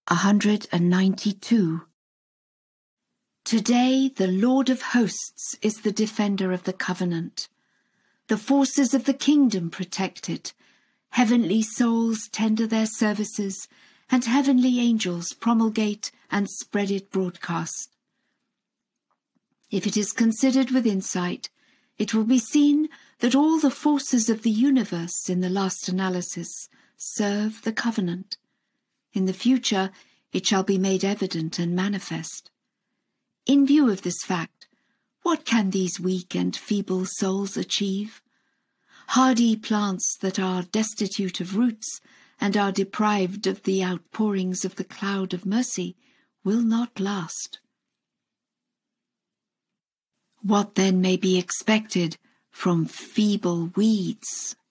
192. Today the Lord of hosts is the defender of the covenant. The forces of the kingdom protect it. Heavenly souls tender their services, and heavenly angels promulgate and spread it broadcast. If it is considered with insight, it will be seen that all the forces of the universe in the last analysis serve the covenant. In the future, it shall be made evident and manifest. In view of this fact, what can these weak and feeble souls achieve? Hardy plants that are destitute of roots and are deprived of the outpourings of the cloud of mercy will not last. What then may be expected from feeble weeds?